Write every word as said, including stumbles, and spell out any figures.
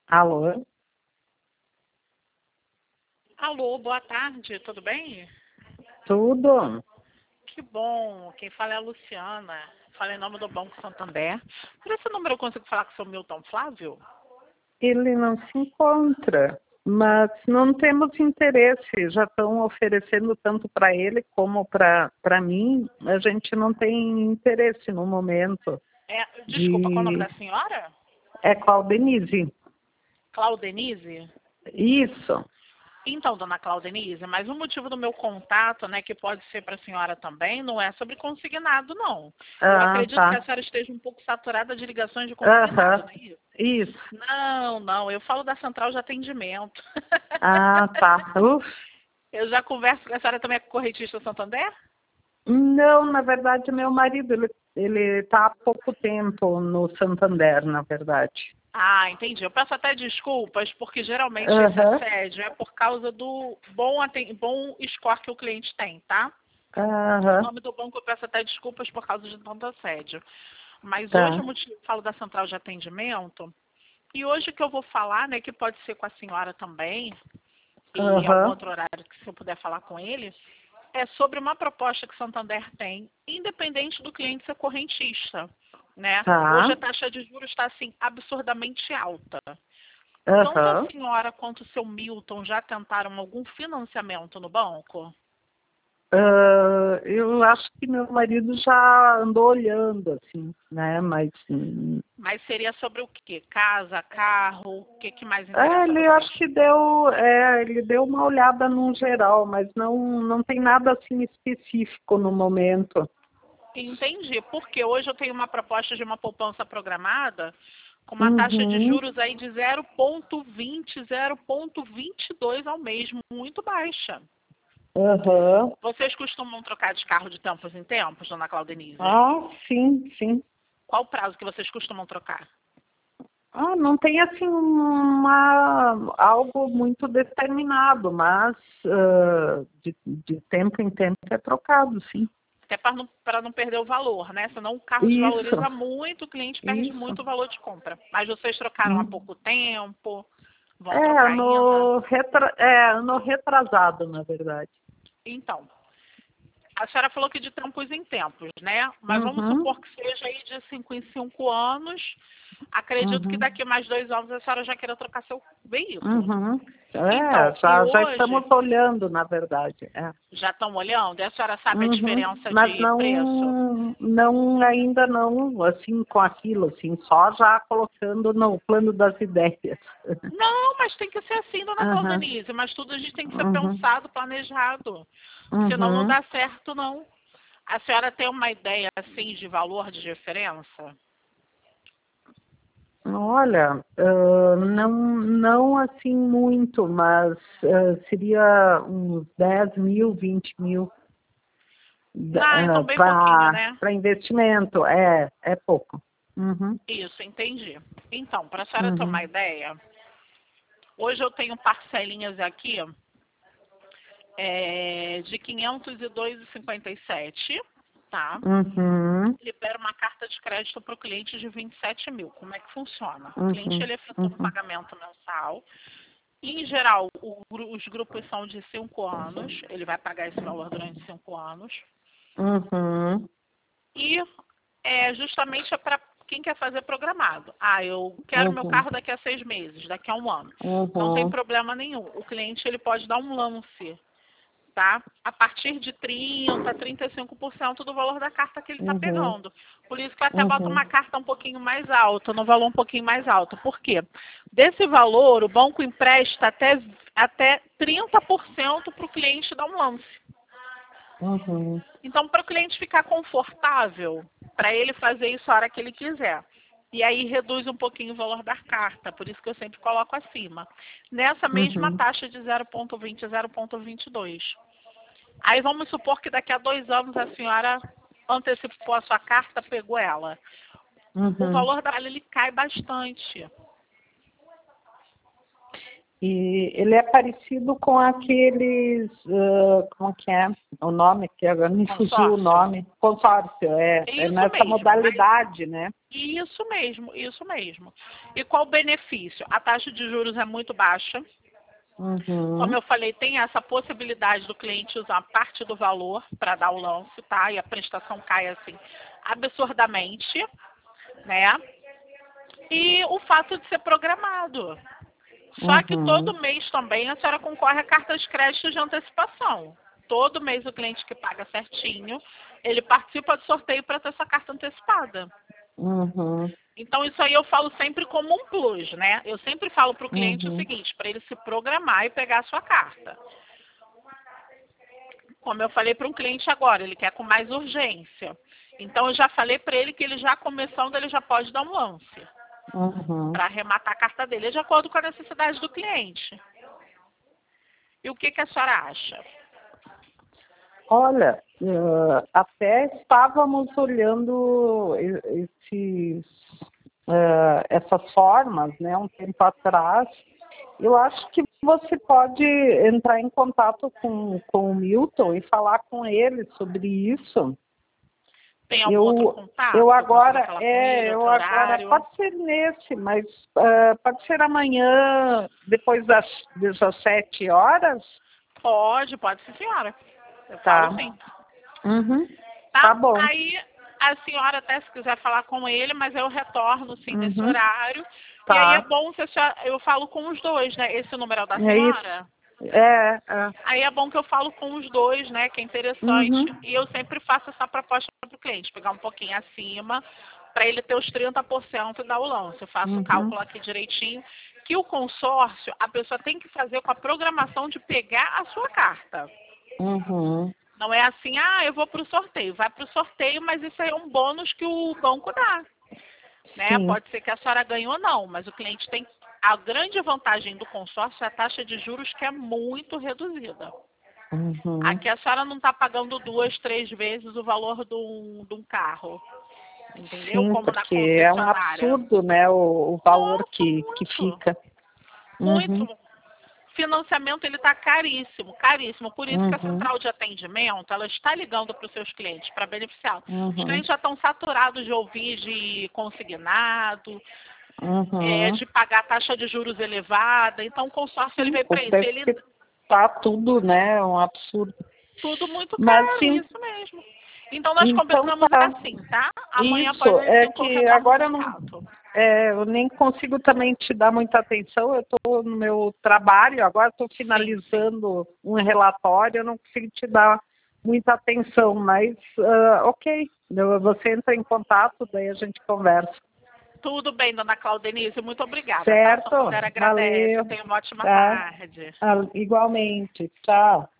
Alô? Alô, boa tarde, tudo bem? Tudo? Que bom, quem fala é a Luciana. Fala em nome do Banco Santander. Por esse número eu consigo falar com o seu Milton Flávio? Ele não se encontra, mas não temos interesse. Já estão oferecendo tanto para ele como para para mim. A gente não tem interesse no momento É, desculpa, qual é o nome de... da senhora? É qual, Denise? Claudenise? Isso. Então, dona Claudenise, mas o motivo do meu contato, né, que pode ser para a senhora também, não é sobre consignado, não. Eu Ah, acredito que a tá. senhora esteja um pouco saturada de ligações de consignado, Aham. não é isso? Isso. Não, não, eu falo da central de atendimento. Ah, tá. Uf. Eu já converso com a senhora também é com o correntista Santander? Não, na verdade, meu marido, ele ele está há pouco tempo no Santander, na verdade. Ah, entendi. Eu peço até desculpas, porque geralmente esse Aham. assédio é por causa do bom, aten- bom score que o cliente tem, tá? Em Aham. nome do banco, eu peço até desculpas por causa de tanto assédio. Mas hoje Tá. o motivo eu falo da central de atendimento, e hoje que eu vou falar, né, que pode ser com a senhora também, e algum Aham. outro horário que se eu puder falar com ele, é sobre uma proposta que o Santander tem, independente do cliente ser correntista, né? Hoje Tá. a taxa de juros está assim absurdamente alta. Tanto a Aham. senhora quanto o seu Milton já tentaram algum financiamento no banco? Ah, eu acho que meu marido já andou olhando, assim, né? Mas hum, Mas seria sobre o quê? Casa, carro? O que, que mais é, interessa a ele vocês? acho que deu, é, ele deu uma olhada no geral, mas não, não tem nada assim específico no momento. Entendi, porque hoje eu tenho uma proposta de uma poupança programada com uma taxa de Uhum. juros aí de zero vírgula vinte, zero vírgula vinte e dois ao mês, muito baixa. Aham. Vocês costumam trocar de carro de tempos em tempos, dona Claudenise? Ah, sim, sim. Qual o prazo que vocês costumam trocar? Ah, não tem assim uma, algo muito determinado, mas ah, de, de tempo em tempo é trocado, sim. Até para não, para não perder o valor, né? Senão o carro Isso, desvaloriza muito, o cliente perde isso. muito o valor de compra. Mas vocês trocaram há Hum. pouco tempo, vão É, trocar ainda? ano, retra, é, ano retrasado, na verdade. Então, a senhora falou que de tempos em tempos, né? Mas vamos Uhum, supor que seja aí de cinco em cinco anos. Acredito que uhum, daqui a mais dois anos a senhora já queira trocar seu veículo. uhum. É, Então, e já, já estamos hoje, olhando, na verdade. É. já estão olhando? E a senhora sabe a Uhum. diferença Mas de preço? não, não, ainda não, assim, com aquilo, assim, só já colocando no plano das ideias. Não, mas tem que ser assim, dona Uhum, Claudenise. Mas tudo a gente tem que ser uhum, pensado, planejado. Senão não uhum. dá certo, não. A senhora tem uma ideia, assim, de valor de diferença? Olha, ah, não, não assim muito, mas ah, seria uns dez mil, vinte mil Ah, então bem pouquinho, para né? para investimento. É, é pouco. Uhum, Isso, entendi. Então, para a senhora ter uma uhum, ideia, hoje eu tenho parcelinhas aqui é, de quinhentos e dois reais e cinquenta e sete, tá? uhum, Libera uma carta de crédito para o cliente de vinte e sete mil. Como é que funciona? O cliente uhum, ele efetua um uhum, pagamento mensal. Em geral, o gru- os grupos são de cinco anos. Ele vai pagar esse valor durante cinco anos. uhum, E é justamente para quem quer fazer programado. Ah, eu quero meu uhum, carro daqui a seis meses, daqui a um ano. Não tem uhum, problema nenhum. O cliente ele pode dar um lance, tá? A partir de trinta, trinta e cinco por cento do valor da carta que ele está uhum, pegando. Por isso que eu até boto uma uhum, carta um pouquinho mais alta, no valor um pouquinho mais alto. Por quê? Desse valor, o banco empresta até, até trinta por cento para o cliente dar um lance. uhum. Então, para o cliente ficar confortável, para ele fazer isso a hora que ele quiser. E aí reduz um pouquinho o valor da carta, por isso que eu sempre coloco acima. Nessa mesma Uhum, taxa de zero vírgula vinte, zero vírgula vinte e dois. Aí vamos supor que daqui a dois anos a senhora antecipou a sua carta, pegou ela. O uhum. valor da ele cai bastante. E ele é parecido com aqueles, uh, como que é o nome, que agora me fugiu o nome, consórcio, é, é nessa mesmo, modalidade, mas... né? Isso mesmo, isso mesmo. E qual o benefício? A taxa de juros é muito baixa. Uhum. Como eu falei, tem essa possibilidade do cliente usar parte do valor para dar o lance, tá? E a prestação cai assim absurdamente, né? E o fato de ser programado. Só que Uhum. todo mês também a senhora concorre a cartas de crédito de antecipação. Todo mês o cliente que paga certinho, ele participa do sorteio para ter essa carta antecipada. Uhum. Então isso aí eu falo sempre como um plus, né? Eu sempre falo para o cliente Uhum. o seguinte, para ele se programar e pegar a sua carta. Como eu falei para um cliente agora, ele quer com mais urgência. Então eu já falei para ele que ele já começando, ele já pode dar um lance. Uhum. Para arrematar a carta dele, de acordo com a necessidade do cliente. E o que, que a senhora acha? Olha, uh, até estávamos olhando esses, uh, essas formas, né, um tempo atrás. Eu acho que você pode entrar em contato com, com o Milton e falar com ele sobre isso. Tem algum Eu, outro contato? eu Você agora, vai falar com é, ele, eu outro agora, horário? pode ser nesse, mas uh, pode ser amanhã, depois das dezessete horas? Pode, pode sim, senhora. Eu Tá. falo sim. Uhum. Tá? Tá bom. Aí a senhora até se quiser falar com ele, mas eu retorno sim nesse Uhum. horário. E aí é Tá. bom se a senhora, eu falo com os dois, né? Esse número é o da É senhora? isso. É, é. Aí é bom que eu falo com os dois, né? Que é Uhum. interessante. E eu sempre faço essa proposta para o cliente, pegar um pouquinho acima, para ele ter os trinta por cento da o lance. Eu faço o Uhum. cálculo aqui direitinho. Que o consórcio, a pessoa tem que fazer com a programação de pegar a sua carta. Uhum. Não é assim, ah, eu vou para o sorteio. Vai para o sorteio, mas isso aí é um bônus que o banco dá. Né? Sim. Pode ser que a senhora ganhe ou não, mas o cliente tem... A grande vantagem do consórcio é a taxa de juros, que é muito reduzida. Uhum. Aqui a senhora não está pagando duas, três vezes o valor de um, de um carro. Entendeu? Sim, Como na porque é um concessionária. absurdo, né, o, o valor Nossa, que, que muito. fica. Uhum. Muito. Financiamento ele está caríssimo, caríssimo. Por isso que a Uhum. central de atendimento ela está ligando para os seus clientes para beneficiar. Os Uhum. clientes já estão saturados de ouvir de consignado, é, Uhum. de pagar taxa de juros elevada. Então o consórcio ele Sim, veio para isso. porque Ele tá tudo, né, um absurdo. tudo muito Mas caro, sim, isso mesmo. Então nós então combinamos tá. assim, tá? Amanhã após Isso, as é cinco eu que retorno o agora eu não, contato. é, eu nem consigo também te dar muita atenção, eu estou no meu trabalho, agora estou Sim, sim. finalizando um relatório, eu não consigo te dar muita atenção, mas uh, ok, eu- você entra em contato, daí a gente conversa. Tudo bem, dona Claudenise, muito obrigada, tá? Sua Certo? mulher agradece. Valeu. Tenha uma ótima Tá? tarde. Ah, igualmente. Tchau.